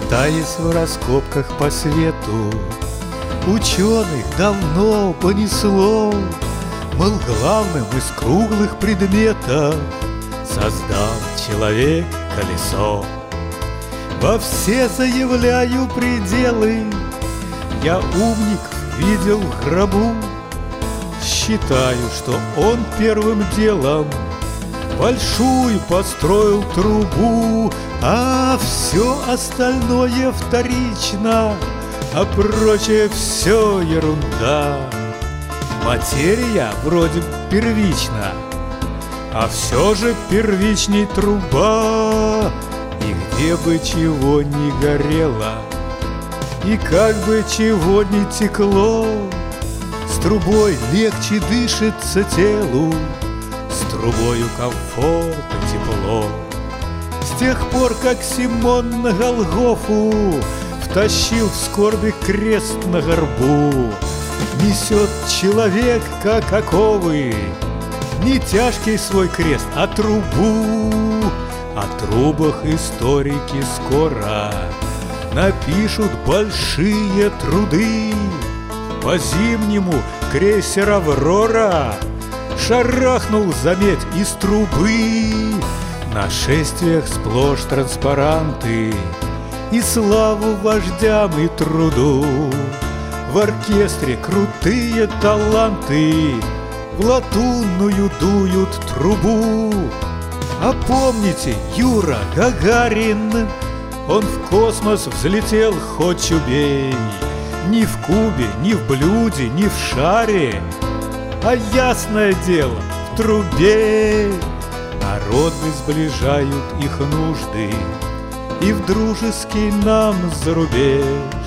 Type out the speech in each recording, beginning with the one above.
Шатаясь в раскопках по свету, ученых давно понесло, мол, главным из круглых предметов создал человек колесо. Во все заявляю пределы, я умник видел в гробу. Считаю, что он первым делом большую построил трубу, а все остальное вторично, а прочее все ерунда. Материя вроде первична, а все же первичней труба. И где бы чего ни горело, и как бы чего ни текло, с трубой легче дышится телу, с трубою комфорт и тепло. С тех пор, как Симон на Голгофу втащил в скорби крест на горбу, несет человек, как оковы, не тяжкий свой крест, а трубу. О трубах историки скоро напишут большие труды. По-зимнему крейсер «Аврора» шарахнул, заметь, из трубы. На шествиях сплошь транспаранты и славу вождям и труду. В оркестре крутые таланты в латунную дуют трубу. А помните, Юра Гагарин, он в космос взлетел хоть убей. Ни в кубе, ни в блюде, ни в шаре, а ясное дело, в трубе. Народы сближают их нужды, и в дружеский нам зарубеж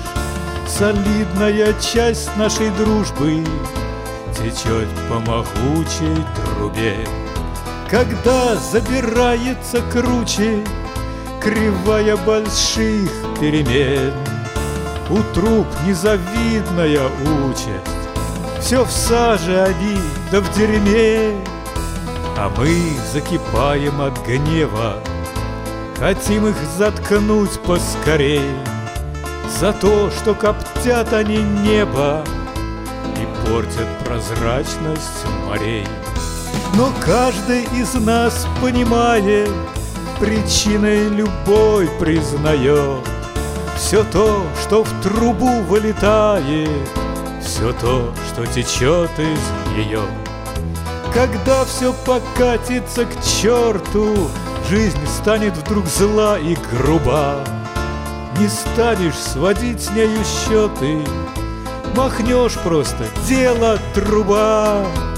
солидная часть нашей дружбы течет по могучей трубе. Когда забирается круче кривая больших перемен, у труб незавидная участь, все в саже они, да в дерьме. А мы закипаем от гнева, хотим их заткнуть поскорей за то, что коптят они небо и портят прозрачность морей. Но каждый из нас понимает, причиной любой признает все то, что в трубу вылетает, все то, что течет из нее. Когда все покатится к черту, жизнь станет вдруг зла и груба. Не станешь сводить с нею счеты, махнешь просто, дело труба.